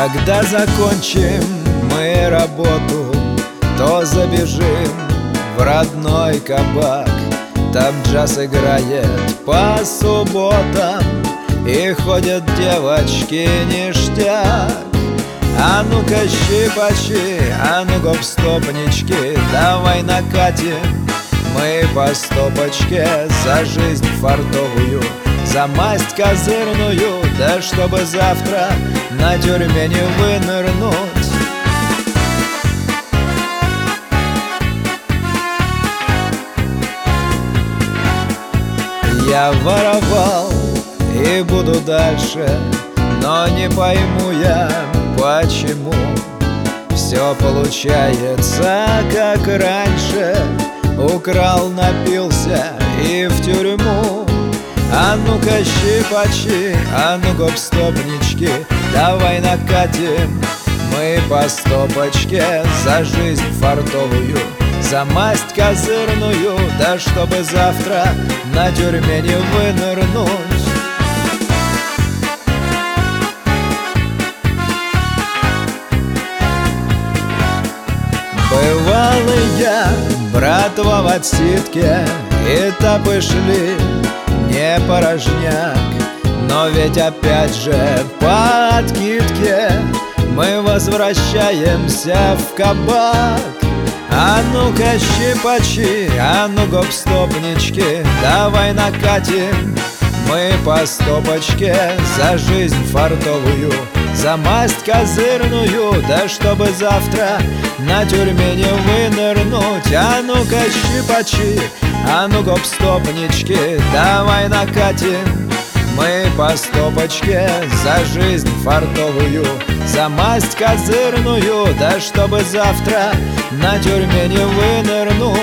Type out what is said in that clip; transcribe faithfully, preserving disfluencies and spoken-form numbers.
Когда закончим мы работу, то забежим в родной кабак. Там джаз играет по субботам, и ходят девочки ништяк. А ну-ка щипачи, а ну гоп-стопнички, давай накатим мы по стопочке за жизнь фартовую, за масть козырную, да чтобы завтра на тюрьме не вынырнуть. Я воровал и буду дальше, но не пойму я, почему все получается как раньше. Украл, напился и в тюрьму. А ну-ка щипачи, а ну гоп-стопнички, давай накатим мы по стопочке за жизнь фартовую, за масть козырную, да чтобы завтра на тюрьме не вынырнуть. Бывалый я, братва, в отсидке, этапы шли не порожняк. Но ведь опять же по откидке мы возвращаемся в кабак. А ну-ка щипачи, а ну гоп-стопнички, давай накатим мы по стопочке за жизнь фартовую, за масть козырную, да чтобы завтра на тюрьме не вынырнуть. А ну-ка щипачи, а ну гоп-стопнички, давай накатим мы по стопочке за жизнь фартовую, за масть козырную, да чтобы завтра на тюрьме не вынырнуть.